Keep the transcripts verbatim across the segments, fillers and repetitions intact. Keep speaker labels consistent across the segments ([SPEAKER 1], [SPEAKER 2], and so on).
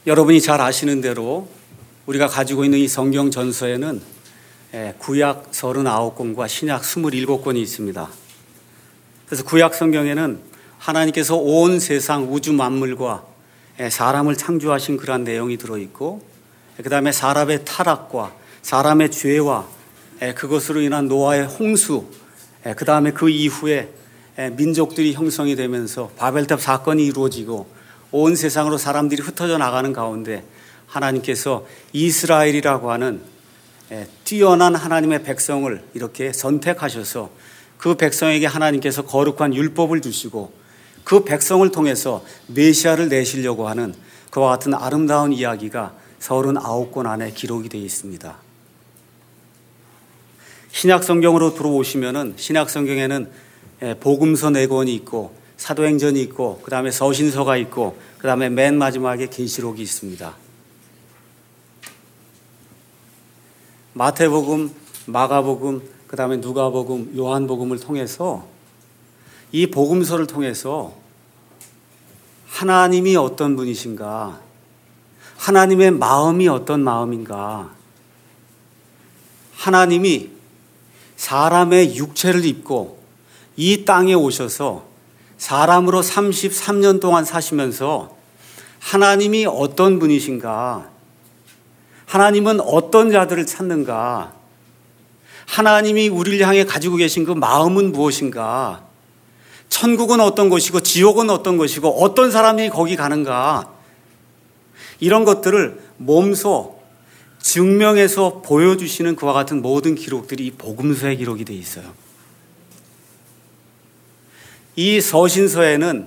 [SPEAKER 1] 여러분이 잘 아시는 대로 우리가 가지고 있는 이 성경 전서에는 구약 서른아홉 권과 신약 스물일곱 권이 있습니다. 그래서 구약 성경에는 하나님께서 온 세상 우주 만물과 사람을 창조하신 그러한 내용이 들어있고, 그 다음에 사람의 타락과 사람의 죄와 그것으로 인한 노아의 홍수, 그 다음에 그 이후에 민족들이 형성이 되면서 바벨탑 사건이 이루어지고 온 세상으로 사람들이 흩어져 나가는 가운데 하나님께서 이스라엘이라고 하는 뛰어난 하나님의 백성을 이렇게 선택하셔서 그 백성에게 하나님께서 거룩한 율법을 주시고 그 백성을 통해서 메시아를 내시려고 하는 그와 같은 아름다운 이야기가 서른아홉 권 안에 기록이 되어 있습니다. 신약 성경으로 들어오시면은 신약 성경에는 복음서 네 권이 있고 사도행전이 있고 그 다음에 서신서가 있고 그 다음에 맨 마지막에 계시록이 있습니다. 마태복음, 마가복음, 그 다음에 누가복음, 요한복음을 통해서 이 복음서를 통해서 하나님이 어떤 분이신가, 하나님의 마음이 어떤 마음인가, 하나님이 사람의 육체를 입고 이 땅에 오셔서 사람으로 삼십삼 년 동안 사시면서 하나님이 어떤 분이신가, 하나님은 어떤 자들을 찾는가, 하나님이 우리를 향해 가지고 계신 그 마음은 무엇인가, 천국은 어떤 것이고 지옥은 어떤 것이고 어떤 사람이 거기 가는가, 이런 것들을 몸소 증명해서 보여주시는 그와 같은 모든 기록들이 이 복음서에 기록이 되어 있어요. 이 서신서에는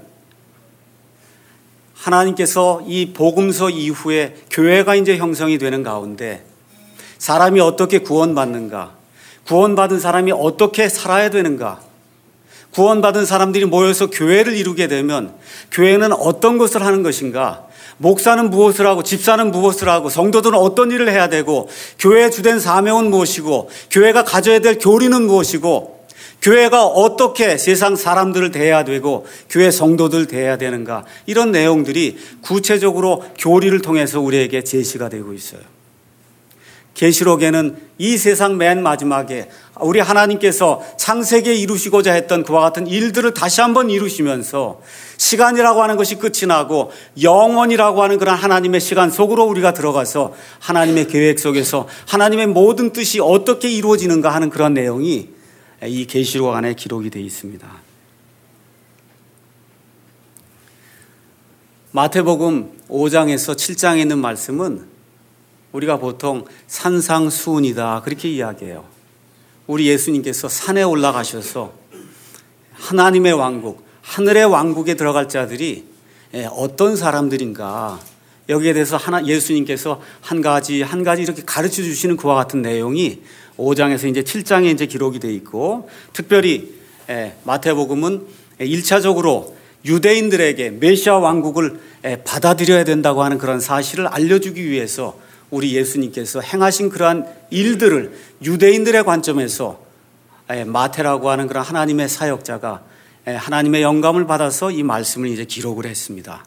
[SPEAKER 1] 하나님께서 이 복음서 이후에 교회가 이제 형성이 되는 가운데 사람이 어떻게 구원받는가, 구원받은 사람이 어떻게 살아야 되는가, 구원받은 사람들이 모여서 교회를 이루게 되면 교회는 어떤 것을 하는 것인가, 목사는 무엇을 하고 집사는 무엇을 하고 성도들은 어떤 일을 해야 되고 교회의 주된 사명은 무엇이고 교회가 가져야 될 교리는 무엇이고 교회가 어떻게 세상 사람들을 대해야 되고 교회 성도들 대해야 되는가, 이런 내용들이 구체적으로 교리를 통해서 우리에게 제시가 되고 있어요. 계시록에는 이 세상 맨 마지막에 우리 하나님께서 창세기에 이루시고자 했던 그와 같은 일들을 다시 한번 이루시면서 시간이라고 하는 것이 끝이 나고 영원이라고 하는 그런 하나님의 시간 속으로 우리가 들어가서 하나님의 계획 속에서 하나님의 모든 뜻이 어떻게 이루어지는가 하는 그런 내용이 이 계시록 안에 기록이 되어 있습니다. 마태복음 오 장에서 칠 장에 있는 말씀은 우리가 보통 산상수훈이다 그렇게 이야기해요. 우리 예수님께서 산에 올라가셔서 하나님의 왕국, 하늘의 왕국에 들어갈 자들이 어떤 사람들인가, 여기에 대해서 하나 예수님께서 한 가지 한 가지 이렇게 가르쳐 주시는 그와 같은 내용이 오 장에서 이제 칠 장에 이제 기록이 되어 있고, 특별히 마태복음은 일 차적으로 유대인들에게 메시아 왕국을 받아들여야 된다고 하는 그런 사실을 알려주기 위해서 우리 예수님께서 행하신 그러한 일들을 유대인들의 관점에서 마태라고 하는 그런 하나님의 사역자가 하나님의 영감을 받아서 이 말씀을 이제 기록을 했습니다.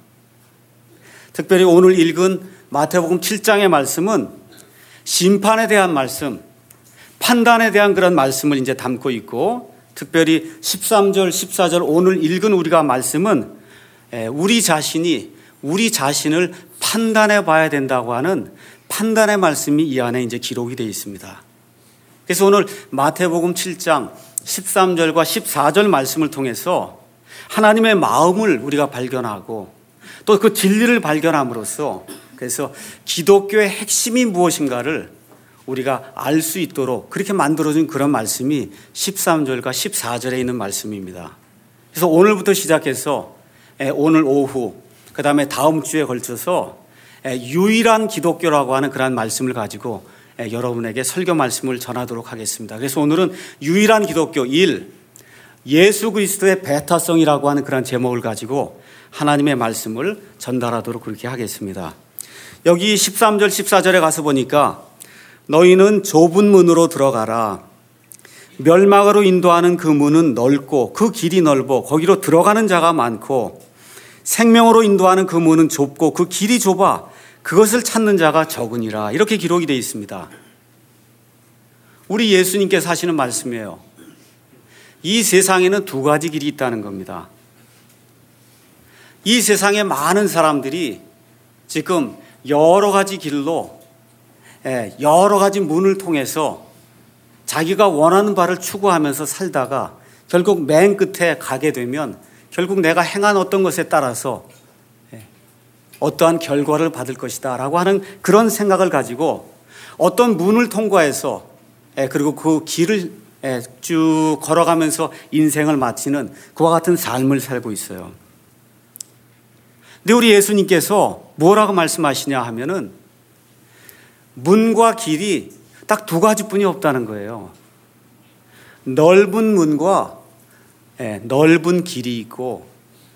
[SPEAKER 1] 특별히 오늘 읽은 마태복음 칠 장의 말씀은 심판에 대한 말씀, 판단에 대한 그런 말씀을 이제 담고 있고, 특별히 십삼 절, 십사 절 오늘 읽은 우리가 말씀은 우리 자신이 우리 자신을 판단해 봐야 된다고 하는 판단의 말씀이 이 안에 이제 기록이 되어 있습니다. 그래서 오늘 마태복음 칠 장 십삼 절과 십사 절 말씀을 통해서 하나님의 마음을 우리가 발견하고 또 그 진리를 발견함으로써 그래서 기독교의 핵심이 무엇인가를 우리가 알 수 있도록 그렇게 만들어준 그런 말씀이 십삼 절과 십사 절에 있는 말씀입니다. 그래서 오늘부터 시작해서 오늘 오후 그 다음에 다음 주에 걸쳐서 유일한 기독교라고 하는 그런 말씀을 가지고 여러분에게 설교 말씀을 전하도록 하겠습니다. 그래서 오늘은 유일한 기독교 일, 예수 그리스도의 배타성이라고 하는 그런 제목을 가지고 하나님의 말씀을 전달하도록 그렇게 하겠습니다. 여기 십삼 절 십사 절에 가서 보니까 너희는 좁은 문으로 들어가라. 멸망으로 인도하는 그 문은 넓고 그 길이 넓어 거기로 들어가는 자가 많고 생명으로 인도하는 그 문은 좁고 그 길이 좁아 그것을 찾는 자가 적으니라. 이렇게 기록이 되어 있습니다. 우리 예수님께서 하시는 말씀이에요. 이 세상에는 두 가지 길이 있다는 겁니다. 이 세상에 많은 사람들이 지금 여러 가지 길로, 여러 가지 문을 통해서 자기가 원하는 바를 추구하면서 살다가 결국 맨 끝에 가게 되면 결국 내가 행한 어떤 것에 따라서 어떠한 결과를 받을 것이다 라고 하는 그런 생각을 가지고 어떤 문을 통과해서 그리고 그 길을 쭉 걸어가면서 인생을 마치는 그와 같은 삶을 살고 있어요. 근데 우리 예수님께서 뭐라고 말씀하시냐 하면은 문과 길이 딱 두 가지뿐이 없다는 거예요. 넓은 문과 넓은 길이 있고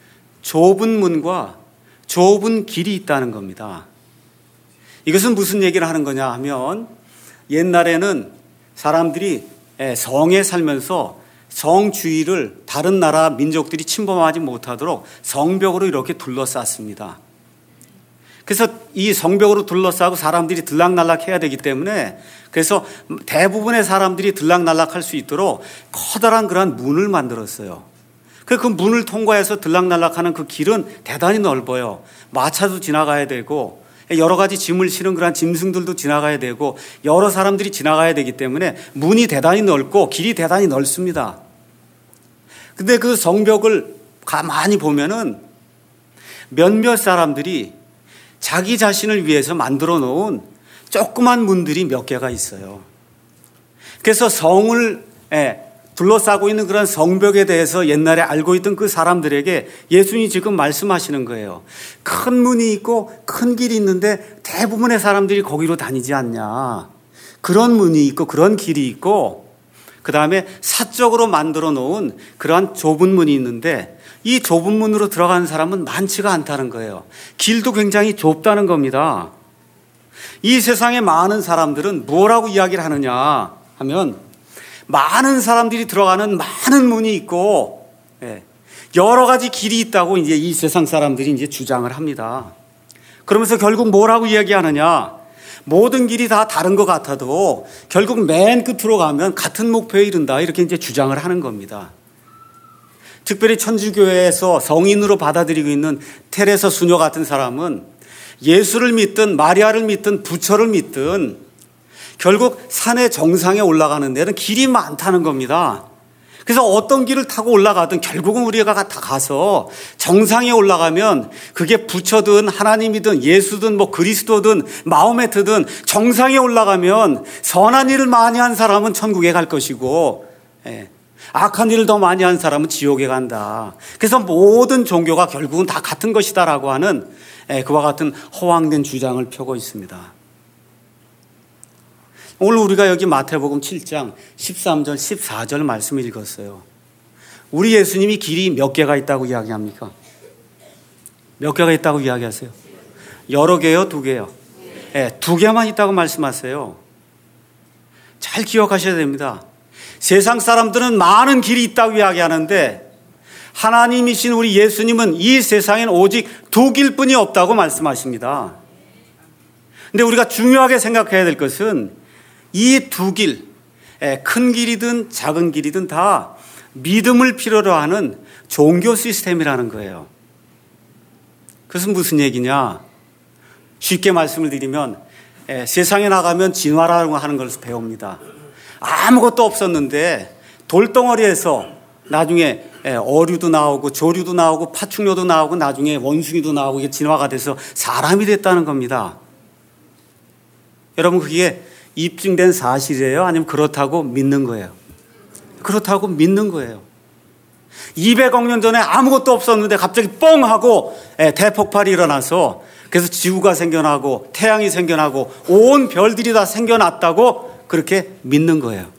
[SPEAKER 1] 좁은 문과 좁은 길이 있다는 겁니다. 이것은 무슨 얘기를 하는 거냐 하면 옛날에는 사람들이 성에 살면서 성 주위를 다른 나라 민족들이 침범하지 못하도록 성벽으로 이렇게 둘러쌌습니다. 그래서 이 성벽으로 둘러싸고 사람들이 들락날락해야 되기 때문에 그래서 대부분의 사람들이 들락날락할 수 있도록 커다란 그런 문을 만들었어요. 그 문을 통과해서 들락날락하는 그 길은 대단히 넓어요. 마차도 지나가야 되고 여러 가지 짐을 실은 그런 짐승들도 지나가야 되고 여러 사람들이 지나가야 되기 때문에 문이 대단히 넓고 길이 대단히 넓습니다. 근데 그 성벽을 가만히 보면은 몇몇 사람들이 자기 자신을 위해서 만들어 놓은 조그만 문들이 몇 개가 있어요. 그래서 성을 둘러싸고 있는 그런 성벽에 대해서 옛날에 알고 있던 그 사람들에게 예수님이 지금 말씀하시는 거예요. 큰 문이 있고 큰 길이 있는데 대부분의 사람들이 거기로 다니지 않냐. 그런 문이 있고 그런 길이 있고 그 다음에 사적으로 만들어 놓은 그러한 좁은 문이 있는데 이 좁은 문으로 들어가는 사람은 많지가 않다는 거예요. 길도 굉장히 좁다는 겁니다. 이 세상에 많은 사람들은 뭐라고 이야기를 하느냐 하면 많은 사람들이 들어가는 많은 문이 있고 여러 가지 길이 있다고 이제 이 세상 사람들이 이제 주장을 합니다. 그러면서 결국 뭐라고 이야기하느냐? 모든 길이 다 다른 것 같아도 결국 맨 끝으로 가면 같은 목표에 이른다. 이렇게 이제 주장을 하는 겁니다. 특별히 천주교회에서 성인으로 받아들이고 있는 테레사 수녀 같은 사람은 예수를 믿든 마리아를 믿든 부처를 믿든 결국 산의 정상에 올라가는 데는 길이 많다는 겁니다. 그래서 어떤 길을 타고 올라가든 결국은 우리가 다 가서 정상에 올라가면 그게 부처든 하나님이든 예수든 뭐 그리스도든 마호메트든 정상에 올라가면 선한 일을 많이 한 사람은 천국에 갈 것이고 악한 일을 더 많이 한 사람은 지옥에 간다. 그래서 모든 종교가 결국은 다 같은 것이다라고 하는 그와 같은 허황된 주장을 펴고 있습니다. 오늘 우리가 여기 마태복음 칠 장 십삼 절 십사 절 말씀을 읽었어요. 우리 예수님이 길이 몇 개가 있다고 이야기합니까? 몇 개가 있다고 이야기하세요? 여러 개요? 두 개요? 네, 두 개만 있다고 말씀하세요. 잘 기억하셔야 됩니다. 세상 사람들은 많은 길이 있다고 이야기하는데 하나님이신 우리 예수님은 이 세상엔 오직 두 길뿐이 없다고 말씀하십니다. 근데 우리가 중요하게 생각해야 될 것은 이 두 길, 큰 길이든 작은 길이든 다 믿음을 필요로 하는 종교 시스템이라는 거예요. 그것은 무슨 얘기냐? 쉽게 말씀을 드리면 세상에 나가면 진화라고 하는 것을 배웁니다. 아무것도 없었는데 돌덩어리에서 나중에 어류도 나오고 조류도 나오고 파충류도 나오고 나중에 원숭이도 나오고 이게 진화가 돼서 사람이 됐다는 겁니다. 여러분 그게 입증된 사실이에요? 아니면 그렇다고 믿는 거예요? 그렇다고 믿는 거예요. 이백억 년 전에 아무것도 없었는데 갑자기 뻥 하고 대폭발이 일어나서 그래서 지구가 생겨나고 태양이 생겨나고 온 별들이 다 생겨났다고 그렇게 믿는 거예요.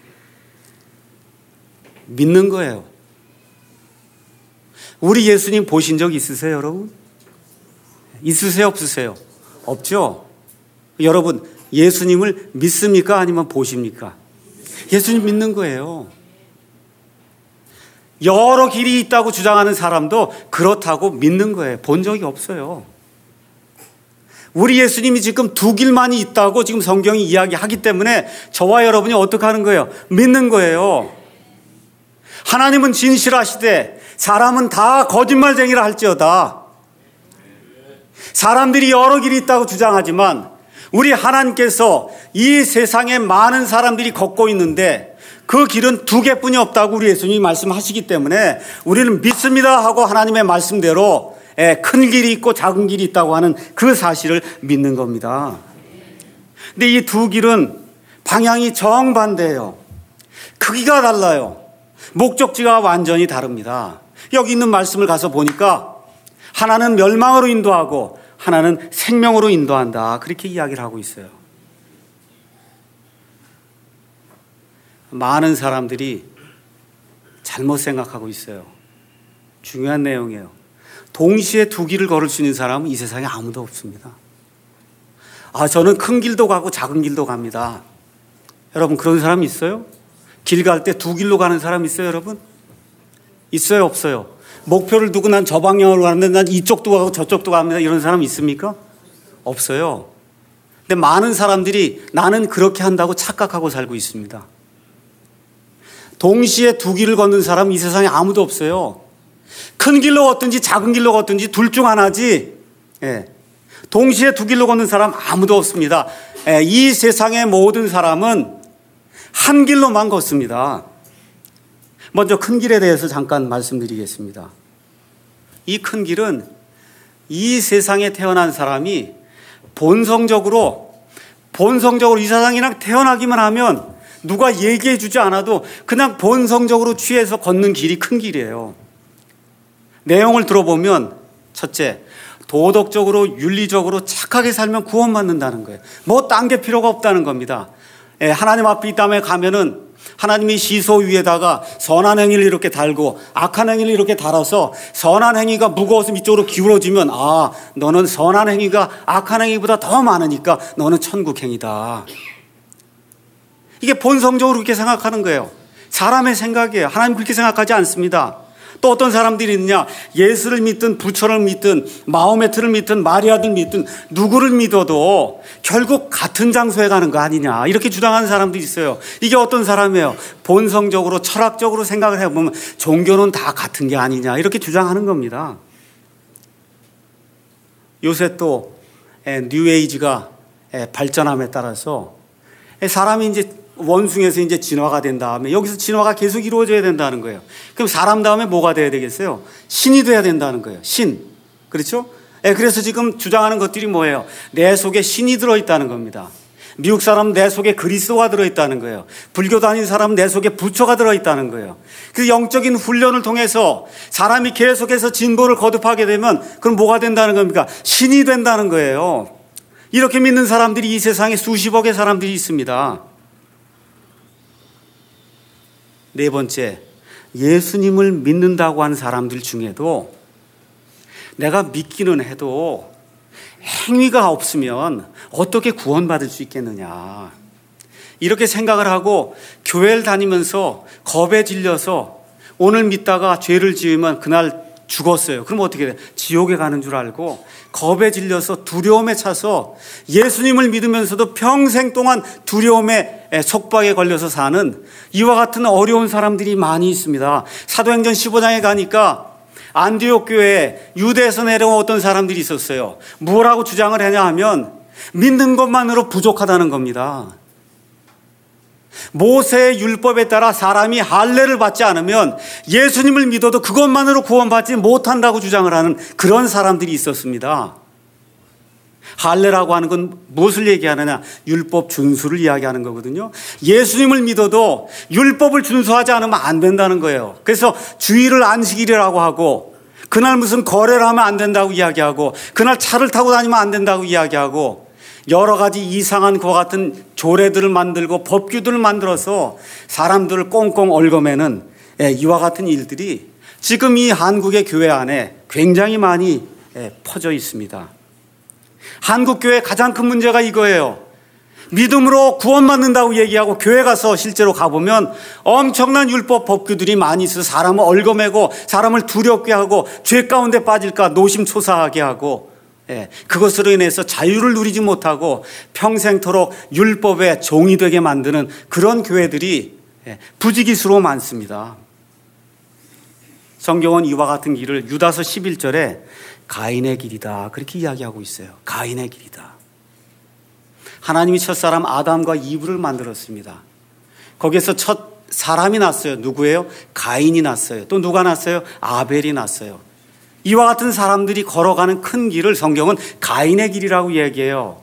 [SPEAKER 1] 믿는 거예요. 우리 예수님 보신 적 있으세요, 여러분? 있으세요, 없으세요? 없죠? 여러분, 예수님을 믿습니까? 아니면 보십니까? 예수님 믿는 거예요. 여러 길이 있다고 주장하는 사람도 그렇다고 믿는 거예요. 본 적이 없어요. 우리 예수님이 지금 두 길만이 있다고 지금 성경이 이야기하기 때문에 저와 여러분이 어떻게 하는 거예요? 믿는 거예요. 하나님은 진실하시되 사람은 다 거짓말쟁이라 할지어다. 사람들이 여러 길이 있다고 주장하지만 우리 하나님께서 이 세상에 많은 사람들이 걷고 있는데 그 길은 두 개뿐이 없다고 우리 예수님이 말씀하시기 때문에 우리는 믿습니다 하고 하나님의 말씀대로 큰 길이 있고 작은 길이 있다고 하는 그 사실을 믿는 겁니다. 근데 이 두 길은 방향이 정반대예요. 크기가 달라요. 목적지가 완전히 다릅니다. 여기 있는 말씀을 가서 보니까 하나는 멸망으로 인도하고 하나는 생명으로 인도한다. 그렇게 이야기를 하고 있어요. 많은 사람들이 잘못 생각하고 있어요. 중요한 내용이에요. 동시에 두 길을 걸을 수 있는 사람은 이 세상에 아무도 없습니다. 아, 저는 큰 길도 가고 작은 길도 갑니다. 여러분, 그런 사람 있어요? 길 갈 때 두 길로 가는 사람 있어요, 여러분? 있어요, 없어요? 목표를 두고 난 저 방향으로 가는데 난 이쪽도 가고 저쪽도 갑니다. 이런 사람 있습니까? 없어요. 근데 많은 사람들이 나는 그렇게 한다고 착각하고 살고 있습니다. 동시에 두 길을 걷는 사람은 이 세상에 아무도 없어요. 큰 길로 걷든지 작은 길로 걷든지 둘 중 하나지. 예. 동시에 두 길로 걷는 사람 아무도 없습니다. 예. 이 세상의 모든 사람은 한 길로만 걷습니다. 먼저 큰 길에 대해서 잠깐 말씀드리겠습니다. 이 큰 길은 이 세상에 태어난 사람이 본성적으로 본성적으로 이 세상에 태어나기만 하면 누가 얘기해 주지 않아도 그냥 본성적으로 취해서 걷는 길이 큰 길이에요. 내용을 들어보면 첫째, 도덕적으로 윤리적으로 착하게 살면 구원받는다는 거예요. 뭐 딴 게 필요가 없다는 겁니다. 예, 하나님 앞에 이 땅에 가면은 하나님이 시소 위에다가 선한 행위를 이렇게 달고 악한 행위를 이렇게 달아서 선한 행위가 무거워서 이쪽으로 기울어지면 아, 너는 선한 행위가 악한 행위보다 더 많으니까 너는 천국 행위다. 이게 본성적으로 그렇게 생각하는 거예요. 사람의 생각이에요. 하나님 그렇게 생각하지 않습니다. 또 어떤 사람들이 있느냐, 예수를 믿든 부처를 믿든 마호메트를 믿든 마리아를 믿든 누구를 믿어도 결국 같은 장소에 가는 거 아니냐, 이렇게 주장하는 사람들이 있어요. 이게 어떤 사람이에요? 본성적으로 철학적으로 생각을 해보면 종교는 다 같은 게 아니냐, 이렇게 주장하는 겁니다. 요새 또 뉴에이지가 발전함에 따라서 사람이 이제 원숭이에서 이제 진화가 된 다음에 여기서 진화가 계속 이루어져야 된다는 거예요. 그럼 사람 다음에 뭐가 돼야 되겠어요? 신이 돼야 된다는 거예요. 신. 그렇죠? 예, 그래서 지금 주장하는 것들이 뭐예요? 내 속에 신이 들어있다는 겁니다. 미국 사람은 내 속에 그리스도가 들어있다는 거예요. 불교 다니는 사람은 내 속에 부처가 들어있다는 거예요. 그 영적인 훈련을 통해서 사람이 계속해서 진보를 거듭하게 되면 그럼 뭐가 된다는 겁니까? 신이 된다는 거예요. 이렇게 믿는 사람들이 이 세상에 수십억의 사람들이 있습니다. 네 번째, 예수님을 믿는다고 하는 사람들 중에도 내가 믿기는 해도 행위가 없으면 어떻게 구원받을 수 있겠느냐, 이렇게 생각을 하고 교회를 다니면서 겁에 질려서 오늘 믿다가 죄를 지으면 그날 죽었어요. 그럼 어떻게 돼? 지옥에 가는 줄 알고 겁에 질려서 두려움에 차서 예수님을 믿으면서도 평생 동안 두려움에 속박에 걸려서 사는 이와 같은 어려운 사람들이 많이 있습니다. 사도행전 십오 장에 가니까 안디옥 교회에 유대에서 내려온 어떤 사람들이 있었어요. 뭐라고 주장을 하냐 하면 믿는 것만으로 부족하다는 겁니다. 모세의 율법에 따라 사람이 할례를 받지 않으면 예수님을 믿어도 그것만으로 구원받지 못한다고 주장을 하는 그런 사람들이 있었습니다. 할례라고 하는 건 무엇을 얘기하느냐? 율법 준수를 이야기하는 거거든요. 예수님을 믿어도 율법을 준수하지 않으면 안 된다는 거예요. 그래서 주일을 안식일이라고 하고 그날 무슨 거래를 하면 안 된다고 이야기하고 그날 차를 타고 다니면 안 된다고 이야기하고 여러 가지 이상한 그와 같은 조례들을 만들고 법규들을 만들어서 사람들을 꽁꽁 얽어매는 이와 같은 일들이 지금 이 한국의 교회 안에 굉장히 많이 퍼져 있습니다. 한국 교회의 가장 큰 문제가 이거예요. 믿음으로 구원받는다고 얘기하고 교회 가서 실제로 가보면 엄청난 율법 법규들이 많이 있어서 사람을 얽어매고 사람을 두렵게 하고 죄 가운데 빠질까 노심초사하게 하고 예, 그것으로 인해서 자유를 누리지 못하고 평생토록 율법의 종이 되게 만드는 그런 교회들이 예, 부지기수로 많습니다. 성경은 이와 같은 길을 유다서 십일 절에 가인의 길이다 그렇게 이야기하고 있어요. 가인의 길이다. 하나님이 첫사람 아담과 이브를 만들었습니다. 거기에서 첫 사람이 났어요. 누구예요? 가인이 났어요. 또 누가 났어요? 아벨이 났어요. 이와 같은 사람들이 걸어가는 큰 길을 성경은 가인의 길이라고 얘기해요.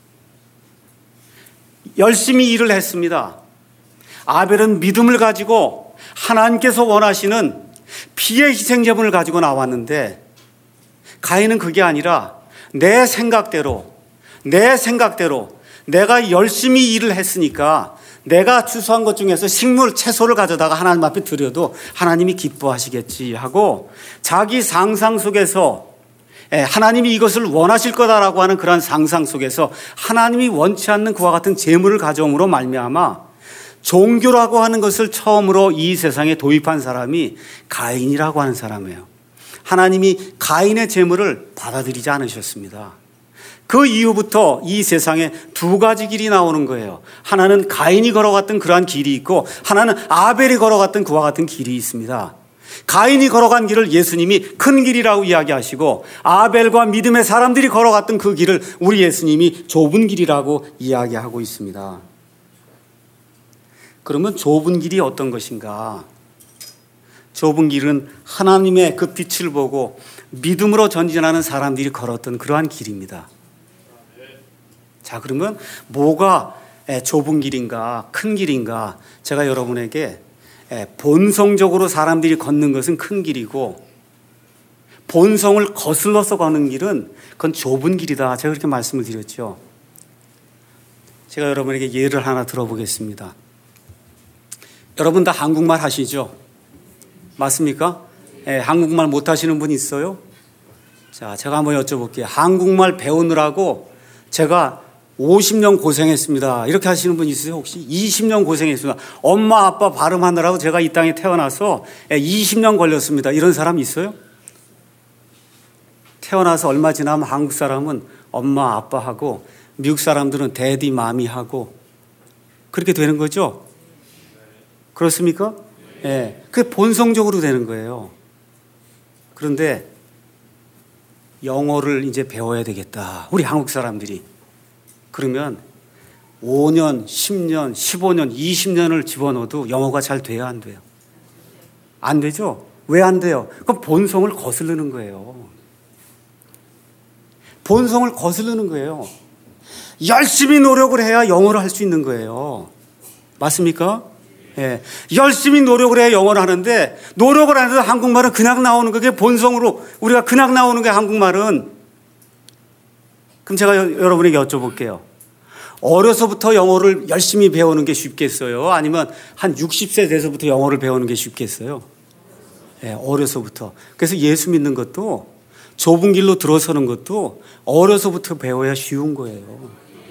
[SPEAKER 1] 열심히 일을 했습니다. 아벨은 믿음을 가지고 하나님께서 원하시는 피의 희생제물을 가지고 나왔는데 가인은 그게 아니라 내 생각대로 내 생각대로 내가 열심히 일을 했으니까 내가 추수한 것 중에서 식물, 채소를 가져다가 하나님 앞에 드려도 하나님이 기뻐하시겠지 하고 자기 상상 속에서 하나님이 이것을 원하실 거다라고 하는 그런 상상 속에서 하나님이 원치 않는 그와 같은 재물을 가져옴으로 말미암아 종교라고 하는 것을 처음으로 이 세상에 도입한 사람이 가인이라고 하는 사람이에요. 하나님이 가인의 재물을 받아들이지 않으셨습니다. 그 이후부터 이 세상에 두 가지 길이 나오는 거예요. 하나는 가인이 걸어갔던 그러한 길이 있고 하나는 아벨이 걸어갔던 그와 같은 길이 있습니다. 가인이 걸어간 길을 예수님이 큰 길이라고 이야기하시고 아벨과 믿음의 사람들이 걸어갔던 그 길을 우리 예수님이 좁은 길이라고 이야기하고 있습니다. 그러면 좁은 길이 어떤 것인가? 좁은 길은 하나님의 그 빛을 보고 믿음으로 전진하는 사람들이 걸었던 그러한 길입니다. 자, 그러면 뭐가 좁은 길인가, 큰 길인가? 제가 여러분에게 본성적으로 사람들이 걷는 것은 큰 길이고 본성을 거슬러서 걷는 길은 그건 좁은 길이다. 제가 그렇게 말씀을 드렸죠. 제가 여러분에게 예를 하나 들어보겠습니다. 여러분 다 한국말 하시죠? 맞습니까? 예, 한국말 못하시는 분 있어요? 자, 제가 한번 여쭤볼게요. 한국말 배우느라고 제가 오십 년 고생했습니다. 이렇게 하시는 분 있으세요? 혹시? 이십 년 고생했습니다. 엄마 아빠 발음하느라고 제가 이 땅에 태어나서 이십 년 걸렸습니다. 이런 사람 있어요? 태어나서 얼마 지나면 한국 사람은 엄마 아빠하고 미국 사람들은 데디 마미하고 그렇게 되는 거죠? 그렇습니까? 예, 네. 그게 본성적으로 되는 거예요. 그런데 영어를 이제 배워야 되겠다. 우리 한국 사람들이. 그러면 오 년, 십 년, 십오 년, 이십 년을 집어넣어도 영어가 잘 돼야 안 돼요? 안 되죠? 왜 안 돼요? 그럼 본성을 거스르는 거예요. 본성을 거스르는 거예요. 열심히 노력을 해야 영어를 할 수 있는 거예요. 맞습니까? 예, 열심히 노력을 해야 영어를 하는데 노력을 안 해서 한국말은 그냥 나오는 거, 그게 본성으로 우리가 그냥 나오는 게 한국말은. 그럼 제가 여, 여러분에게 여쭤볼게요. 어려서부터 영어를 열심히 배우는 게 쉽겠어요? 아니면 한 육십 세 돼서부터 영어를 배우는 게 쉽겠어요? 예, 어려서부터. 그래서 예수 믿는 것도 좁은 길로 들어서는 것도 어려서부터 배워야 쉬운 거예요.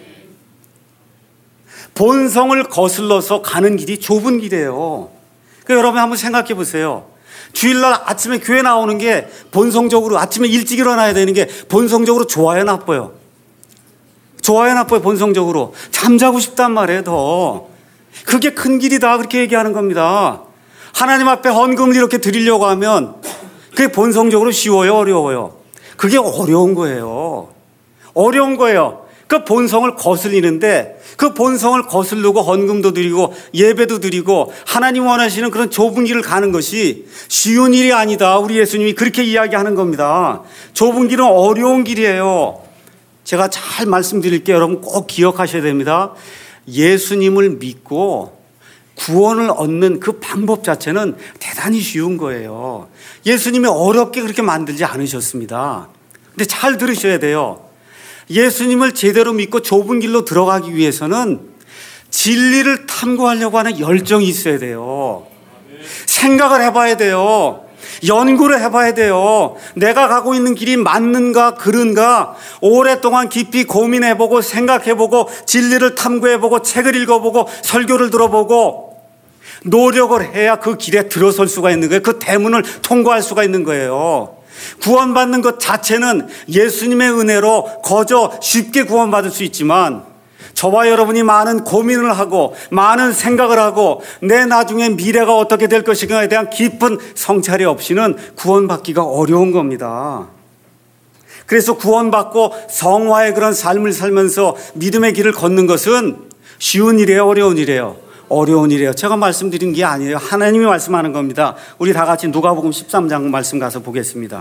[SPEAKER 1] 본성을 거슬러서 가는 길이 좁은 길이에요. 그러니까 여러분 한번 생각해 보세요. 주일날 아침에 교회 나오는 게 본성적으로 아침에 일찍 일어나야 되는 게 본성적으로 좋아요, 나빠요? 좋아요, 나빠요? 본성적으로 잠자고 싶단 말이에요. 더 그게 큰 길이다 그렇게 얘기하는 겁니다. 하나님 앞에 헌금을 이렇게 드리려고 하면 그게 본성적으로 쉬워요, 어려워요? 그게 어려운 거예요. 어려운 거예요. 그 본성을 거슬리는데 그 본성을 거슬르고 헌금도 드리고 예배도 드리고 하나님 원하시는 그런 좁은 길을 가는 것이 쉬운 일이 아니다. 우리 예수님이 그렇게 이야기하는 겁니다. 좁은 길은 어려운 길이에요. 제가 잘 말씀드릴게요. 여러분 꼭 기억하셔야 됩니다. 예수님을 믿고 구원을 얻는 그 방법 자체는 대단히 쉬운 거예요. 예수님이 어렵게 그렇게 만들지 않으셨습니다. 근데 잘 들으셔야 돼요. 예수님을 제대로 믿고 좁은 길로 들어가기 위해서는 진리를 탐구하려고 하는 열정이 있어야 돼요. 생각을 해봐야 돼요. 연구를 해봐야 돼요. 내가 가고 있는 길이 맞는가 그른가 오랫동안 깊이 고민해보고 생각해보고 진리를 탐구해보고 책을 읽어보고 설교를 들어보고 노력을 해야 그 길에 들어설 수가 있는 거예요. 그 대문을 통과할 수가 있는 거예요. 구원받는 것 자체는 예수님의 은혜로 거저 쉽게 구원받을 수 있지만 저와 여러분이 많은 고민을 하고 많은 생각을 하고 내 나중에 미래가 어떻게 될 것인가에 대한 깊은 성찰이 없이는 구원받기가 어려운 겁니다. 그래서 구원받고 성화의 그런 삶을 살면서 믿음의 길을 걷는 것은 쉬운 일이에요, 어려운 일이에요? 어려운 일이에요. 제가 말씀드린 게 아니에요. 하나님이 말씀하는 겁니다. 우리 다 같이 누가복음 십삼 장 말씀 가서 보겠습니다.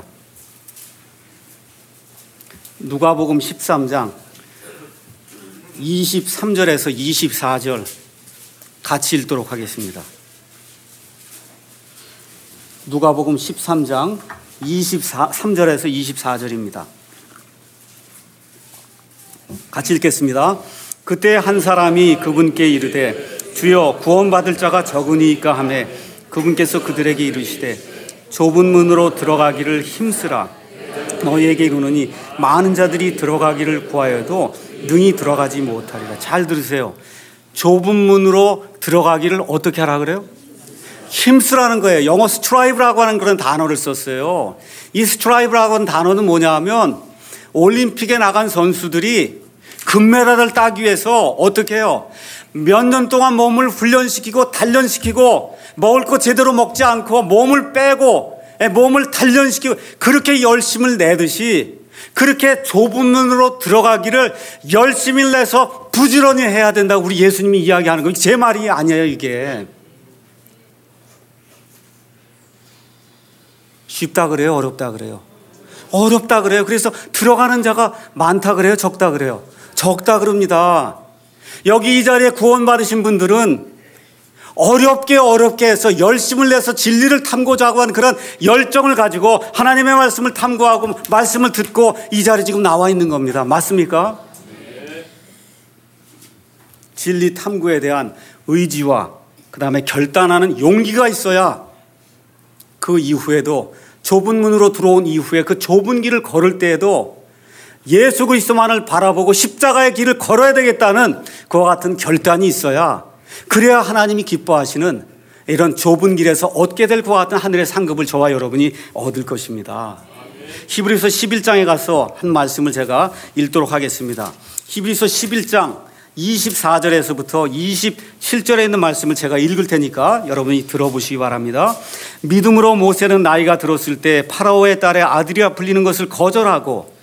[SPEAKER 1] 누가복음 십삼 장 이십삼 절에서 이십사 절 같이 읽도록 하겠습니다. 누가복음 십삼 장 이십삼 절에서 이십사 절입니다. 같이 읽겠습니다. 그때 한 사람이 그분께 이르되 주여 구원받을 자가 적으니까 하매 그분께서 그들에게 이르시되 좁은 문으로 들어가기를 힘쓰라. 너희에게 이르노니 많은 자들이 들어가기를 구하여도 능히 들어가지 못하리라. 잘 들으세요. 좁은 문으로 들어가기를 어떻게 하라 그래요? 힘쓰라는 거예요. 영어 스트라이브라고 하는 그런 단어를 썼어요. 이 스트라이브라고 하는 단어는 뭐냐 하면 올림픽에 나간 선수들이 금메달을 따기 위해서 어떻게 해요? 몇 년 동안 몸을 훈련시키고 단련시키고 먹을 거 제대로 먹지 않고 몸을 빼고 몸을 단련시키고 그렇게 열심을 내듯이 그렇게 좁은 문으로 들어가기를 열심히 내서 부지런히 해야 된다고 우리 예수님이 이야기하는 거예요. 제 말이 아니에요, 이게. 쉽다 그래요? 어렵다 그래요? 어렵다 그래요. 그래서 들어가는 자가 많다 그래요? 적다 그래요? 적다 그럽니다. 여기 이 자리에 구원받으신 분들은 어렵게 어렵게 해서 열심을 내서 진리를 탐고자 하고 하는 그런 열정을 가지고 하나님의 말씀을 탐구하고 말씀을 듣고 이 자리에 지금 나와 있는 겁니다. 맞습니까? 네. 진리 탐구에 대한 의지와 그 다음에 결단하는 용기가 있어야 그 이후에도 좁은 문으로 들어온 이후에 그 좁은 길을 걸을 때에도 예수 그리스도만을 바라보고 십자가의 길을 걸어야 되겠다는 그와 같은 결단이 있어야 그래야 하나님이 기뻐하시는 이런 좁은 길에서 얻게 될 그와 같은 하늘의 상급을 저와 여러분이 얻을 것입니다. 히브리서 십일 장에 가서 한 말씀을 제가 읽도록 하겠습니다. 히브리서 십일 장 이십사 절에서부터 이십칠 절에 있는 말씀을 제가 읽을 테니까 여러분이 들어보시기 바랍니다. 믿음으로 모세는 나이가 들었을 때 파라오의 딸의 아들이라 불리는 것을 거절하고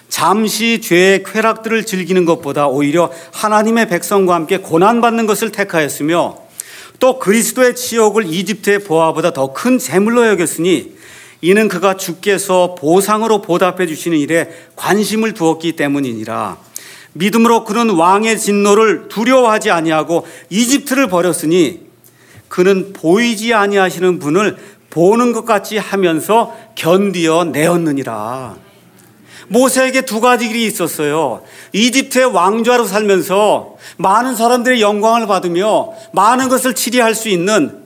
[SPEAKER 1] 잠시 죄의 쾌락들을 즐기는 것보다 오히려 하나님의 백성과 함께 고난받는 것을 택하였으며 또 그리스도의 치욕을 이집트의 보화보다 더 큰 재물로 여겼으니 이는 그가 주께서 보상으로 보답해 주시는 일에 관심을 두었기 때문이니라. 믿음으로 그는 왕의 진노를 두려워하지 아니하고 이집트를 버렸으니 그는 보이지 아니하시는 분을 보는 것 같이 하면서 견디어 내었느니라. 모세에게 두 가지 길이 있었어요. 이집트의 왕좌로 살면서 많은 사람들의 영광을 받으며 많은 것을 치리할 수 있는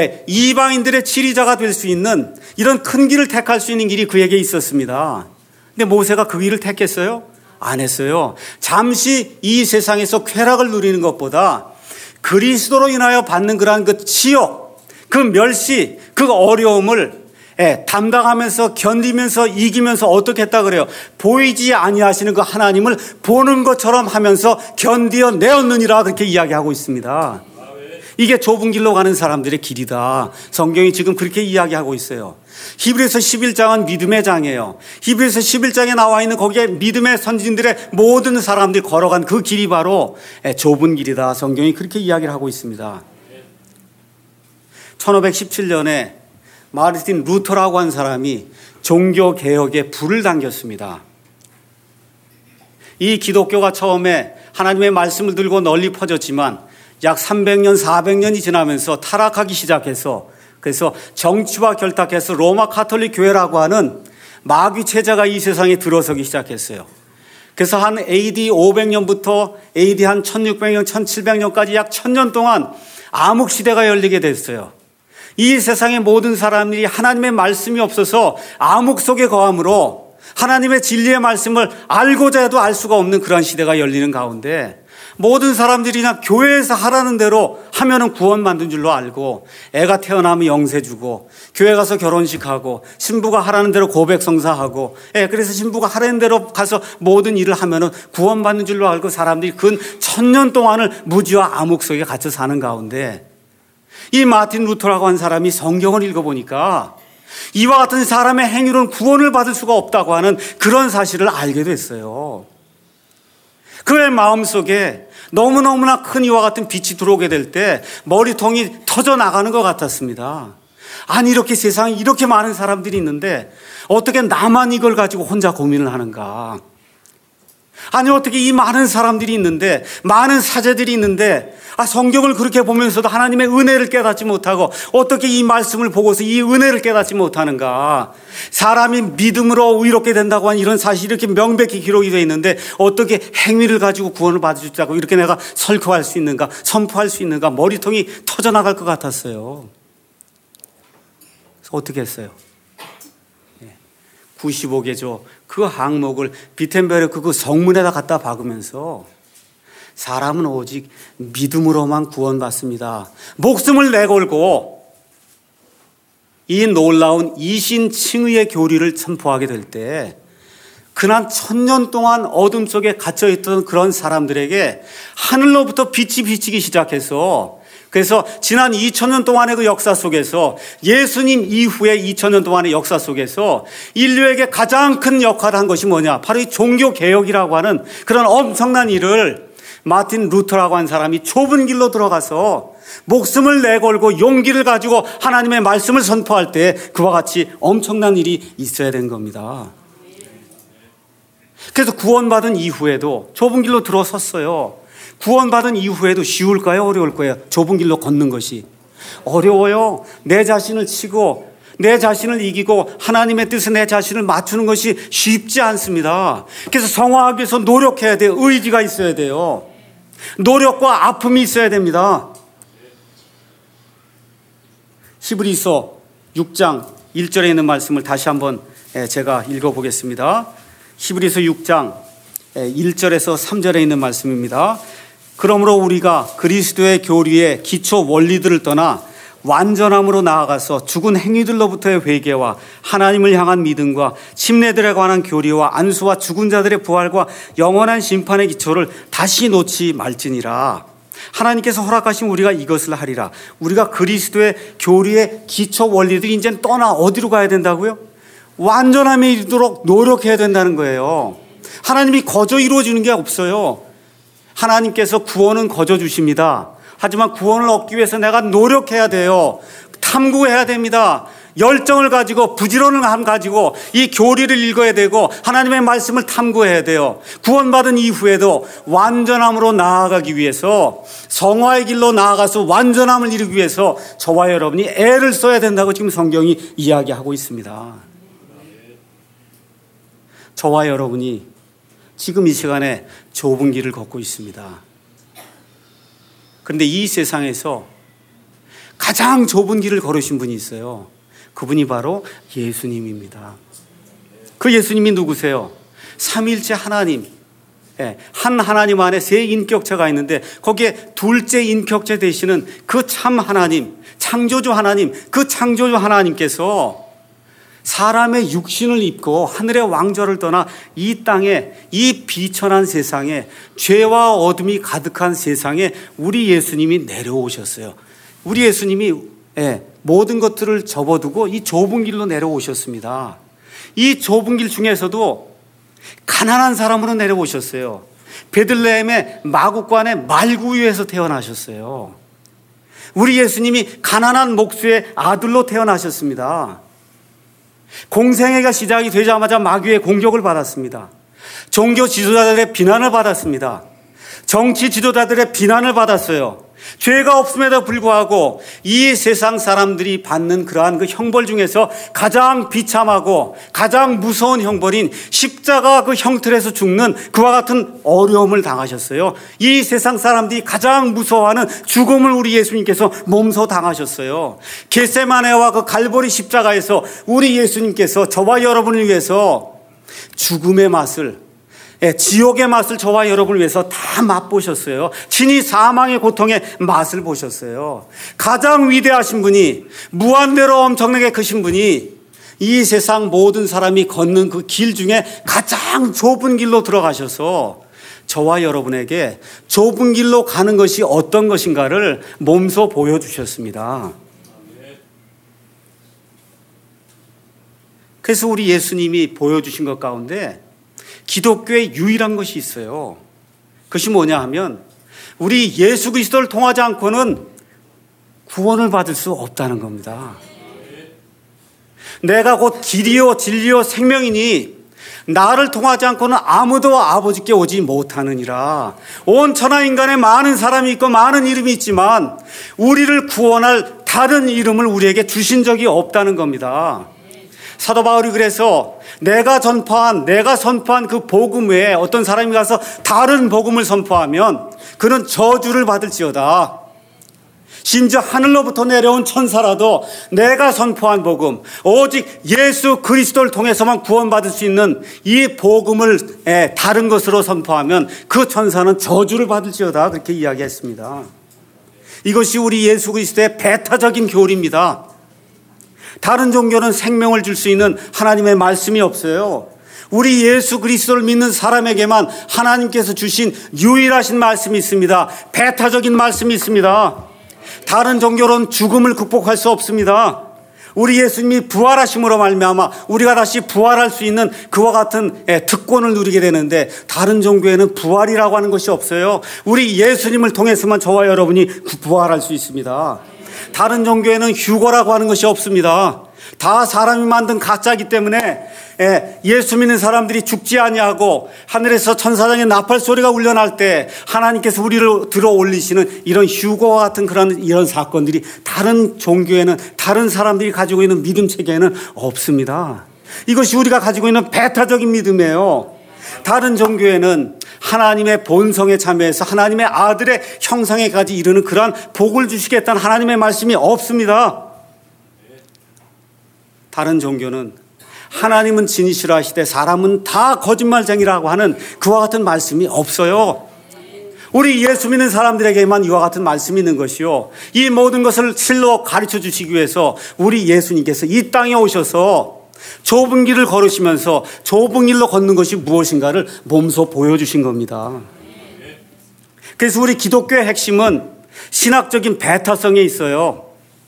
[SPEAKER 1] 이방인들의 치리자가 될 수 있는 이런 큰 길을 택할 수 있는 길이 그에게 있었습니다. 근데 모세가 그 길을 택했어요? 안 했어요. 잠시 이 세상에서 쾌락을 누리는 것보다 그리스도로 인하여 받는 그러한 그 치욕, 그 멸시, 그 어려움을 예, 담당하면서 견디면서 이기면서 어떻게 했다 그래요? 보이지 아니하시는 그 하나님을 보는 것처럼 하면서 견디어 내었느니라 그렇게 이야기하고 있습니다. 이게 좁은 길로 가는 사람들의 길이다. 성경이 지금 그렇게 이야기하고 있어요. 히브리서 십일 장은 믿음의 장이에요. 히브리서 십일 장에 나와 있는 거기에 믿음의 선진들의 모든 사람들이 걸어간 그 길이 바로 좁은 길이다. 성경이 그렇게 이야기를 하고 있습니다. 천오백십칠 년에 마르틴 루터라고 한 사람이 종교개혁에 불을 당겼습니다. 이 기독교가 처음에 하나님의 말씀을 들고 널리 퍼졌지만 약 삼백 년, 사백 년이 지나면서 타락하기 시작해서 그래서 정치와 결탁해서 로마 가톨릭 교회라고 하는 마귀 체제가 이 세상에 들어서기 시작했어요. 그래서 한 에이디 오백 년부터 에이디 한 천육백 년, 천칠백 년까지 약 천 년 동안 암흑 시대가 열리게 됐어요. 이 세상의 모든 사람들이 하나님의 말씀이 없어서 암흑 속에 거함으로 하나님의 진리의 말씀을 알고자 해도 알 수가 없는 그런 시대가 열리는 가운데 모든 사람들이 그냥 교회에서 하라는 대로 하면은 구원 만든 줄로 알고, 애가 태어나면 영세 주고, 교회 가서 결혼식하고, 신부가 하라는 대로 고백 성사하고, 예, 그래서 신부가 하라는 대로 가서 모든 일을 하면은 구원 받는 줄로 알고 사람들이 근 천년 동안을 무지와 암흑 속에 갇혀 사는 가운데 이 마틴 루터라고 한 사람이 성경을 읽어보니까 이와 같은 사람의 행위로는 구원을 받을 수가 없다고 하는 그런 사실을 알게 됐어요. 그의 마음속에 너무너무나 큰 이와 같은 빛이 들어오게 될 때 머리통이 터져 나가는 것 같았습니다. 아니, 이렇게 세상에 이렇게 많은 사람들이 있는데 어떻게 나만 이걸 가지고 혼자 고민을 하는가? 아니, 어떻게 이 많은 사람들이 있는데, 많은 사제들이 있는데, 아, 성경을 그렇게 보면서도 하나님의 은혜를 깨닫지 못하고 어떻게 이 말씀을 보고서 이 은혜를 깨닫지 못하는가? 사람이 믿음으로 의롭게 된다고 하는 이런 사실이 이렇게 명백히 기록이 되어 있는데 어떻게 행위를 가지고 구원을 받을 수 있다고 이렇게 내가 설교할 수 있는가? 선포할 수 있는가? 머리통이 터져나갈 것 같았어요. 그래서 어떻게 했어요? 구십오 개조 그 항목을 비텐베르크 그 성문에다 갖다 박으면서 사람은 오직 믿음으로만 구원받습니다. 목숨을 내걸고 이 놀라운 이신칭의의 교리를 선포하게 될 때 그난 천년 동안 어둠 속에 갇혀있던 그런 사람들에게 하늘로부터 빛이 비치기 시작해서, 그래서 지난 이천 년 동안의 그 역사 속에서, 예수님 이후에 이천 년 동안의 역사 속에서 인류에게 가장 큰 역할을 한 것이 뭐냐? 바로 이 종교개혁이라고 하는 그런 엄청난 일을 마틴 루터라고 한 사람이 좁은 길로 들어가서 목숨을 내걸고 용기를 가지고 하나님의 말씀을 선포할 때 그와 같이 엄청난 일이 있어야 된 겁니다. 그래서 구원받은 이후에도 좁은 길로 들어섰어요. 구원받은 이후에도 쉬울까요? 어려울까요? 좁은 길로 걷는 것이 어려워요. 내 자신을 치고 내 자신을 이기고 하나님의 뜻에 내 자신을 맞추는 것이 쉽지 않습니다. 그래서 성화하기 위해서 노력해야 돼요. 의지가 있어야 돼요. 노력과 아픔이 있어야 됩니다. 히브리서 육 장 일 절에 있는 말씀을 다시 한번 제가 읽어보겠습니다. 히브리서 육 장 일 절에서 삼 절에 있는 말씀입니다. 그러므로 우리가 그리스도의 교리의 기초 원리들을 떠나 완전함으로 나아가서 죽은 행위들로부터의 회개와 하나님을 향한 믿음과 침례들에 관한 교리와 안수와 죽은 자들의 부활과 영원한 심판의 기초를 다시 놓지 말지니라. 하나님께서 허락하신 우리가 이것을 하리라. 우리가 그리스도의 교리의 기초 원리들이 이제 떠나 어디로 가야 된다고요? 완전함에 이르도록 노력해야 된다는 거예요. 하나님이 거저 이루어지는 게 없어요. 하나님께서 구원은 거저 주십니다. 하지만 구원을 얻기 위해서 내가 노력해야 돼요. 탐구해야 됩니다. 열정을 가지고 부지런을 가지고 이 교리를 읽어야 되고 하나님의 말씀을 탐구해야 돼요. 구원받은 이후에도 완전함으로 나아가기 위해서, 성화의 길로 나아가서 완전함을 이루기 위해서 저와 여러분이 애를 써야 된다고 지금 성경이 이야기하고 있습니다. 저와 여러분이 지금 이 시간에 좁은 길을 걷고 있습니다. 그런데 이 세상에서 가장 좁은 길을 걸으신 분이 있어요. 그분이 바로 예수님입니다. 그 예수님이 누구세요? 삼일째 하나님, 한 하나님 안에 세 인격체가 있는데 거기에 둘째 인격체 되시는 그 참 하나님, 창조주 하나님, 그 창조주 하나님께서 사람의 육신을 입고 하늘의 왕좌를 떠나 이 땅에, 이 비천한 세상에, 죄와 어둠이 가득한 세상에 우리 예수님이 내려오셨어요. 우리 예수님이 예, 모든 것들을 접어두고 이 좁은 길로 내려오셨습니다. 이 좁은 길 중에서도 가난한 사람으로 내려오셨어요. 베들레헴의 마구간의 말구유에서 태어나셨어요. 우리 예수님이 가난한 목수의 아들로 태어나셨습니다. 공생애가 시작이 되자마자 마귀의 공격을 받았습니다. 종교 지도자들의 비난을 받았습니다. 정치 지도자들의 비난을 받았어요. 죄가 없음에도 불구하고 이 세상 사람들이 받는 그러한 그 형벌 중에서 가장 비참하고 가장 무서운 형벌인 십자가 그 형틀에서 죽는 그와 같은 어려움을 당하셨어요. 이 세상 사람들이 가장 무서워하는 죽음을 우리 예수님께서 몸소 당하셨어요. 겟세마네와 그 갈보리 십자가에서 우리 예수님께서 저와 여러분을 위해서 죽음의 맛을, 예, 지옥의 맛을 저와 여러분을 위해서 다 맛보셨어요. 친히 사망의 고통의 맛을 보셨어요. 가장 위대하신 분이, 무한대로 엄청나게 크신 분이 이 세상 모든 사람이 걷는 그 길 중에 가장 좁은 길로 들어가셔서 저와 여러분에게 좁은 길로 가는 것이 어떤 것인가를 몸소 보여주셨습니다. 그래서 우리 예수님이 보여주신 것 가운데 기독교의 유일한 것이 있어요. 그것이 뭐냐 하면 우리 예수 그리스도를 통하지 않고는 구원을 받을 수 없다는 겁니다. 내가 곧 길이요 진리요 생명이니 나를 통하지 않고는 아무도 아버지께 오지 못하느니라. 온 천하 인간에 많은 사람이 있고 많은 이름이 있지만 우리를 구원할 다른 이름을 우리에게 주신 적이 없다는 겁니다. 사도 바울이 그래서 내가 전파한 내가 선포한 그 복음 외에 어떤 사람이 가서 다른 복음을 선포하면 그는 저주를 받을지어다. 심지어 하늘로부터 내려온 천사라도 내가 선포한 복음, 오직 예수 그리스도를 통해서만 구원받을 수 있는 이 복음을 다른 것으로 선포하면 그 천사는 저주를 받을지어다. 그렇게 이야기했습니다. 이것이 우리 예수 그리스도의 배타적인 교리입니다. 다른 종교는 생명을 줄 수 있는 하나님의 말씀이 없어요. 우리 예수 그리스도를 믿는 사람에게만 하나님께서 주신 유일하신 말씀이 있습니다. 배타적인 말씀이 있습니다. 다른 종교로는 죽음을 극복할 수 없습니다. 우리 예수님이 부활하심으로 말미암아 우리가 다시 부활할 수 있는 그와 같은 특권을 누리게 되는데 다른 종교에는 부활이라고 하는 것이 없어요. 우리 예수님을 통해서만 저와 여러분이 부활할 수 있습니다. 다른 종교에는 휴거라고 하는 것이 없습니다. 다 사람이 만든 가짜이기 때문에 예수 믿는 사람들이 죽지 아니하고 하늘에서 천사장의 나팔 소리가 울려날 때 하나님께서 우리를 들어 올리시는 이런 휴거와 같은 그런 이런 사건들이 다른 종교에는, 다른 사람들이 가지고 있는 믿음 체계에는 없습니다. 이것이 우리가 가지고 있는 배타적인 믿음이에요. 다른 종교에는 하나님의 본성에 참여해서 하나님의 아들의 형상에까지 이르는 그러한 복을 주시겠다는 하나님의 말씀이 없습니다. 다른 종교는 하나님은 진실이라 하시되 사람은 다 거짓말쟁이라고 하는 그와 같은 말씀이 없어요. 우리 예수 믿는 사람들에게만 이와 같은 말씀이 있는 것이요, 이 모든 것을 실로 가르쳐 주시기 위해서 우리 예수님께서 이 땅에 오셔서 좁은 길을 걸으시면서 좁은 길로 걷는 것이 무엇인가를 몸소 보여주신 겁니다. 그래서 우리 기독교의 핵심은 신학적인 배타성에 있어요.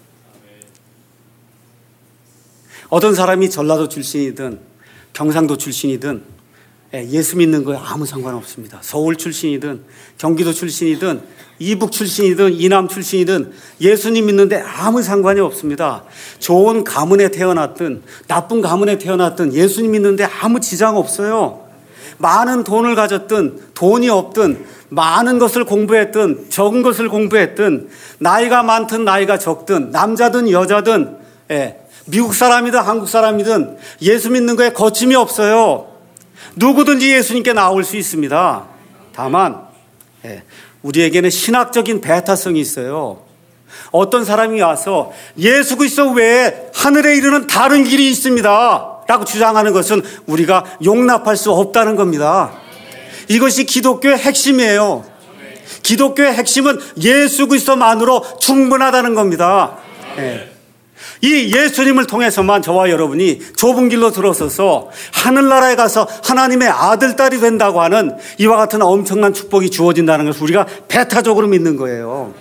[SPEAKER 1] 어떤 사람이 전라도 출신이든 경상도 출신이든 예수 믿는 거에 아무 상관없습니다. 서울 출신이든 경기도 출신이든 이북 출신이든 이남 출신이든 예수님 믿는데 아무 상관이 없습니다. 좋은 가문에 태어났든 나쁜 가문에 태어났든 예수님 믿는데 아무 지장 없어요. 많은 돈을 가졌든 돈이 없든 많은 것을 공부했든 적은 것을 공부했든 나이가 많든 나이가 적든 남자든 여자든 예, 미국 사람이든 한국 사람이든 예수 믿는 거에 거침이 없어요. 누구든지 예수님께 나올 수 있습니다. 다만 예, 우리에게는 신학적인 배타성이 있어요. 어떤 사람이 와서 예수 그리스도 외에 하늘에 이르는 다른 길이 있습니다 라고 주장하는 것은 우리가 용납할 수 없다는 겁니다. 이것이 기독교의 핵심이에요. 기독교의 핵심은 예수 그리스도만으로 충분하다는 겁니다. 예. 이 예수님을 통해서만 저와 여러분이 좁은 길로 들어서서 하늘나라에 가서 하나님의 아들, 딸이 된다고 하는 이와 같은 엄청난 축복이 주어진다는 것을 우리가 배타적으로 믿는 거예요.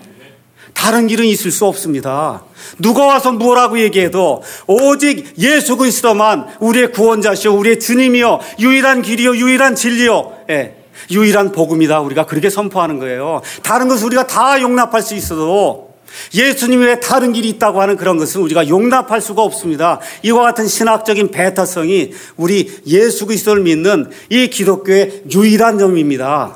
[SPEAKER 1] 다른 길은 있을 수 없습니다. 누가 와서 뭐라고 얘기해도 오직 예수 그리스도만 우리의 구원자시오, 우리의 주님이요, 유일한 길이요, 유일한 진리요, 예, 유일한 복음이다. 우리가 그렇게 선포하는 거예요. 다른 것을 우리가 다 용납할 수 있어도 예수님 외에 다른 길이 있다고 하는 그런 것은 우리가 용납할 수가 없습니다. 이와 같은 신학적인 배타성이 우리 예수 그리스도를 믿는 이 기독교의 유일한 점입니다.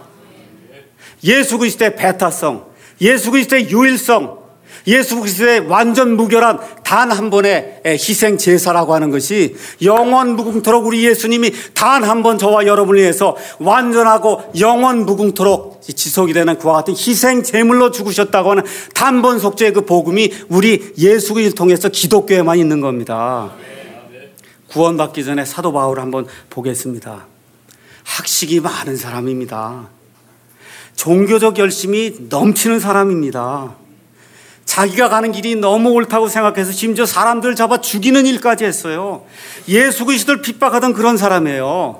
[SPEAKER 1] 예수 그리스도의 배타성, 예수 그리스도의 유일성, 예수 그리스도의 완전 무결한 단 한 번의 희생 제사라고 하는 것이 영원 무궁토록 우리 예수님이 단 한 번 저와 여러분을 위해서 완전하고 영원 무궁토록 지속이 되는 그와 같은 희생 제물로 죽으셨다고 하는 단번 속죄의 그 복음이 우리 예수 그리스도를 통해서 기독교에만 있는 겁니다. 구원받기 전에 사도 바울을 한번 보겠습니다. 학식이 많은 사람입니다. 종교적 열심이 넘치는 사람입니다. 자기가 가는 길이 너무 옳다고 생각해서 심지어 사람들 잡아 죽이는 일까지 했어요. 예수 그리스도를 핍박하던 그런 사람이에요.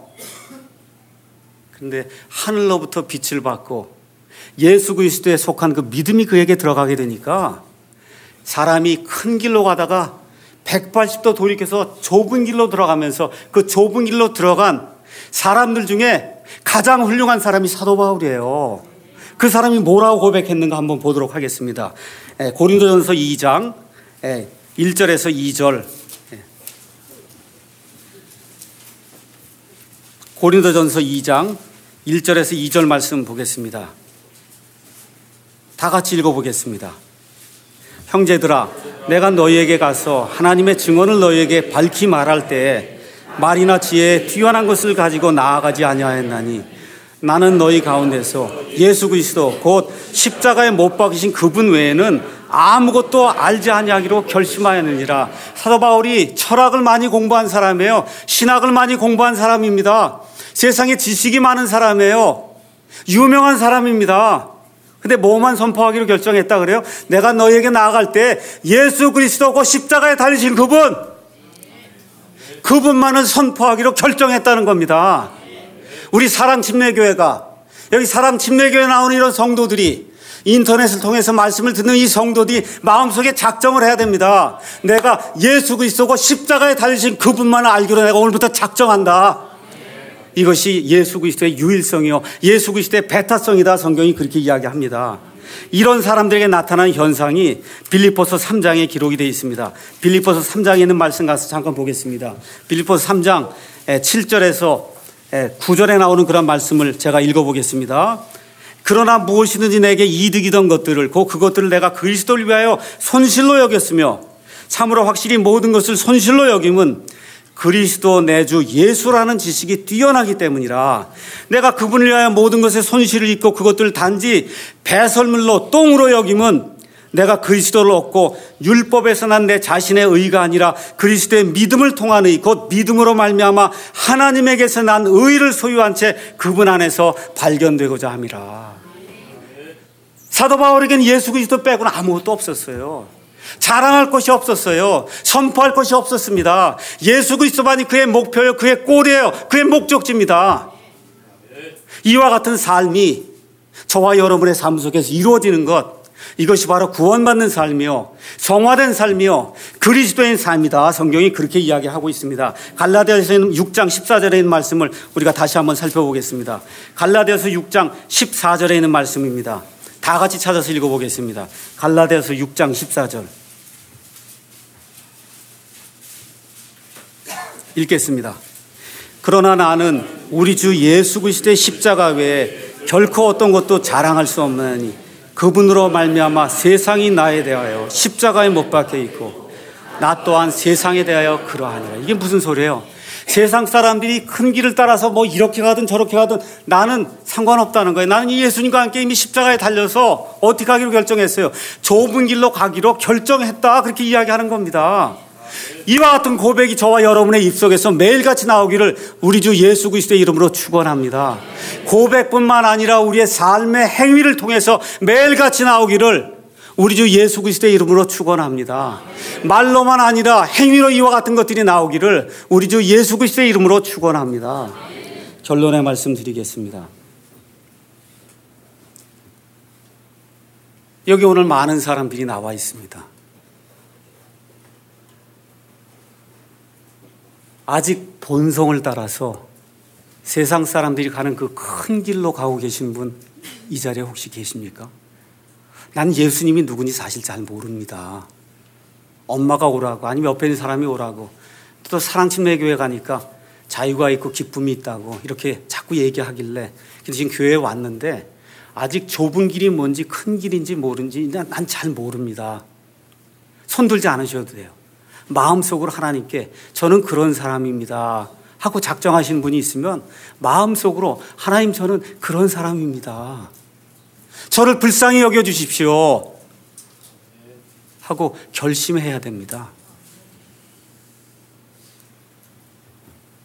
[SPEAKER 1] 그런데 하늘로부터 빛을 받고 예수 그리스도에 속한 그 믿음이 그에게 들어가게 되니까 사람이 큰 길로 가다가 백팔십 도 돌이켜서 좁은 길로 들어가면서 그 좁은 길로 들어간 사람들 중에 가장 훌륭한 사람이 사도 바울이에요. 그 사람이 뭐라고 고백했는가 한번 보도록 하겠습니다. 고린도전서 이 장 일 절에서 이 절. 고린도전서 이 장 일 절에서 이 절 말씀 보겠습니다. 다 같이 읽어보겠습니다. 형제들아, 내가 너희에게 가서 하나님의 증언을 너희에게 밝히 말할 때에 말이나 지혜에 뛰어난 것을 가지고 나아가지 아니하였나니 나는 너희 가운데서 예수 그리스도 곧 십자가에 못 박히신 그분 외에는 아무것도 알지 아니하기로 결심하였느니라. 사도 바울이 철학을 많이 공부한 사람이에요. 신학을 많이 공부한 사람입니다. 세상에 지식이 많은 사람이에요. 유명한 사람입니다. 근데 뭐만 선포하기로 결정했다 그래요? 내가 너희에게 나아갈 때 예수 그리스도 곧 십자가에 달리신 그분, 그분만을 선포하기로 결정했다는 겁니다. 우리 사랑침례교회가, 여기 사랑침례교회에 나오는 이런 성도들이 인터넷을 통해서 말씀을 듣는 이 성도들이 마음속에 작정을 해야 됩니다. 내가 예수 그리스도고 십자가에 달리신 그분만을 알기로 내가 오늘부터 작정한다. 이것이 예수 그리스도의 유일성이요, 예수 그리스도의 배타성이다. 성경이 그렇게 이야기합니다. 이런 사람들에게 나타난 현상이 빌립보서 삼 장에 기록이 되어 있습니다. 빌립보서 삼 장에 있는 말씀 가서 잠깐 보겠습니다. 빌립보서 삼 장 칠 절에서 구 절에 나오는 그런 말씀을 제가 읽어보겠습니다. 그러나 무엇이든지 내게 이득이던 것들을 곧 그것들을 내가 그리스도를 위하여 손실로 여겼으며 참으로 확실히 모든 것을 손실로 여김은 그리스도 내 주 예수라는 지식이 뛰어나기 때문이라. 내가 그분을 위하여 모든 것에 손실을 입고 그것들을 단지 배설물로 똥으로 여김은 내가 그리스도를 얻고 율법에서 난 내 자신의 의가 아니라 그리스도의 믿음을 통한 의, 곧 믿음으로 말미암아 하나님에게서 난 의를 소유한 채 그분 안에서 발견되고자 함이라. 사도 바울에게는 예수 그리스도 빼고는 아무것도 없었어요. 자랑할 것이 없었어요. 선포할 것이 없었습니다. 예수 그리스도만이 그의 목표예요. 그의 꼴이에요. 그의 목적지입니다. 이와 같은 삶이 저와 여러분의 삶 속에서 이루어지는 것, 이것이 바로 구원받는 삶이요, 성화된 삶이요, 그리스도인 삶이다. 성경이 그렇게 이야기하고 있습니다. 갈라디아서 육 장 십사 절에 있는 말씀을 우리가 다시 한번 살펴보겠습니다. 갈라디아서 육 장 십사 절에 있는 말씀입니다. 다 같이 찾아서 읽어보겠습니다. 갈라디아서 육 장 십사 절 읽겠습니다. 그러나 나는 우리 주 예수 그리스도의 십자가 외에 결코 어떤 것도 자랑할 수 없나니 그분으로 말미암아 세상이 나에 대하여 십자가에 못 박혀 있고 나 또한 세상에 대하여 그러하니라. 이게 무슨 소리예요? 세상 사람들이 큰 길을 따라서 뭐 이렇게 가든 저렇게 가든 나는 상관없다는 거예요. 나는 이 예수님과 함께 이미 십자가에 달려서 어떻게 하기로 결정했어요? 좁은 길로 가기로 결정했다. 그렇게 이야기하는 겁니다. 이와 같은 고백이 저와 여러분의 입속에서 매일같이 나오기를 우리 주 예수 그리스도의 이름으로 축원합니다. 고백뿐만 아니라 우리의 삶의 행위를 통해서 매일같이 나오기를 우리 주 예수 그리스도의 이름으로 축원합니다. 말로만 아니라 행위로 이와 같은 것들이 나오기를 우리 주 예수 그리스도의 이름으로 축원합니다. 결론의 말씀 드리겠습니다. 여기 오늘 많은 사람들이 나와 있습니다. 아직 본성을 따라서 세상 사람들이 가는 그 큰 길로 가고 계신 분 이 자리에 혹시 계십니까? 난 예수님이 누군지 사실 잘 모릅니다. 엄마가 오라고, 아니면 옆에 있는 사람이 오라고, 또 사랑침례교회 가니까 자유가 있고 기쁨이 있다고 이렇게 자꾸 얘기하길래 지금 교회에 왔는데 아직 좁은 길이 뭔지 큰 길인지 모른지 난 잘 모릅니다. 손들지 않으셔도 돼요. 마음속으로 하나님께 저는 그런 사람입니다 하고 작정하신 분이 있으면 마음속으로 하나님 저는 그런 사람입니다. 저를 불쌍히 여겨주십시오 하고 결심해야 됩니다.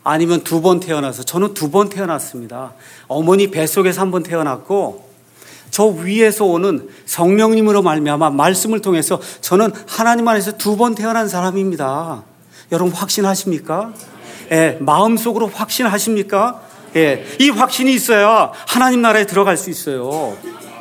[SPEAKER 1] 아니면 두 번 태어나서, 저는 두 번 태어났습니다. 어머니 뱃속에서 한 번 태어났고 저 위에서 오는 성령님으로 말미암아 말씀을 통해서 저는 하나님 안에서 두 번 태어난 사람입니다. 여러분 확신하십니까? 예, 마음속으로 확신하십니까? 예, 이 확신이 있어야 하나님 나라에 들어갈 수 있어요.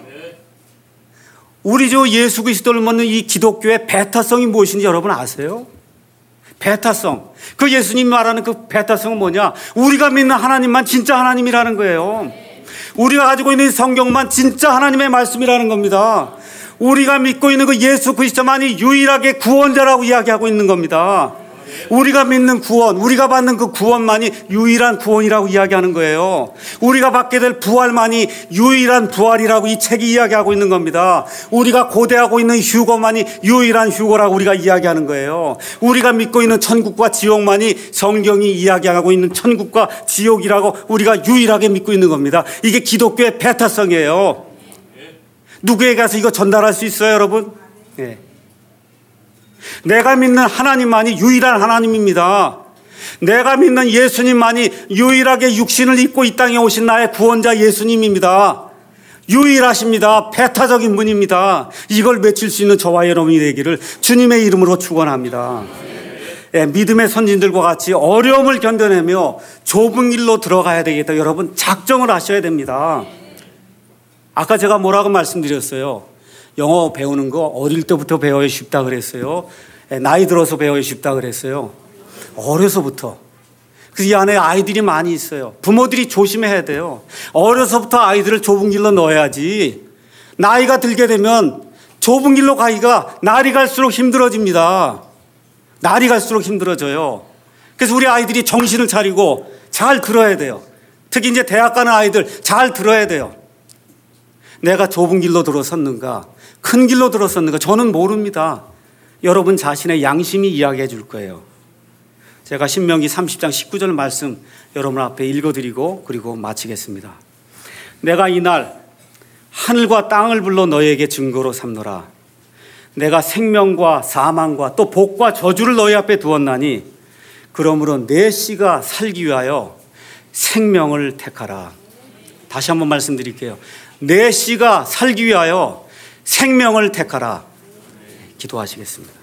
[SPEAKER 1] 우리 저 예수 그리스도를 믿는 이 기독교의 배타성이 무엇인지 여러분 아세요? 배타성. 그 예수님 말하는 그 배타성은 뭐냐? 우리가 믿는 하나님만 진짜 하나님이라는 거예요. 우리가 가지고 있는 성경만 진짜 하나님의 말씀이라는 겁니다. 우리가 믿고 있는 그 예수 그리스도만이 유일하게 구원자라고 이야기하고 있는 겁니다. 우리가 믿는 구원, 우리가 받는 그 구원만이 유일한 구원이라고 이야기하는 거예요. 우리가 받게 될 부활만이 유일한 부활이라고 이 책이 이야기하고 있는 겁니다. 우리가 고대하고 있는 휴거만이 유일한 휴거라고 우리가 이야기하는 거예요. 우리가 믿고 있는 천국과 지옥만이 성경이 이야기하고 있는 천국과 지옥이라고 우리가 유일하게 믿고 있는 겁니다. 이게 기독교의 배타성이에요. 누구에게 가서 이거 전달할 수 있어요, 여러분? 네. 내가 믿는 하나님만이 유일한 하나님입니다. 내가 믿는 예수님만이 유일하게 육신을 입고 이 땅에 오신 나의 구원자 예수님입니다. 유일하십니다. 배타적인 분입니다. 이걸 외칠 수 있는 저와 여러분이 되기를 주님의 이름으로 축원합니다. 예, 믿음의 선진들과 같이 어려움을 견뎌내며 좁은 길로 들어가야 되겠다. 여러분 작정을 하셔야 됩니다. 아까 제가 뭐라고 말씀드렸어요? 영어 배우는 거 어릴 때부터 배워야 쉽다 그랬어요. 나이 들어서 배워야 쉽다 그랬어요. 어려서부터. 그 이 안에 아이들이 많이 있어요. 부모들이 조심해야 돼요. 어려서부터 아이들을 좁은 길로 넣어야지. 나이가 들게 되면 좁은 길로 가기가 날이 갈수록 힘들어집니다. 날이 갈수록 힘들어져요. 그래서 우리 아이들이 정신을 차리고 잘 들어야 돼요. 특히 이제 대학 가는 아이들 잘 들어야 돼요. 내가 좁은 길로 들어섰는가, 큰 길로 들어섰는가, 저는 모릅니다. 여러분 자신의 양심이 이야기해 줄 거예요. 제가 신명기 삼십 장 십구 절 말씀 여러분 앞에 읽어드리고 그리고 마치겠습니다. 내가 이날 하늘과 땅을 불러 너희에게 증거로 삼노라. 내가 생명과 사망과 또 복과 저주를 너희 앞에 두었나니 그러므로 내 씨가 살기 위하여 생명을 택하라. 다시 한번 말씀드릴게요. 내 씨가 살기 위하여 생명을 택하라. 기도하시겠습니다.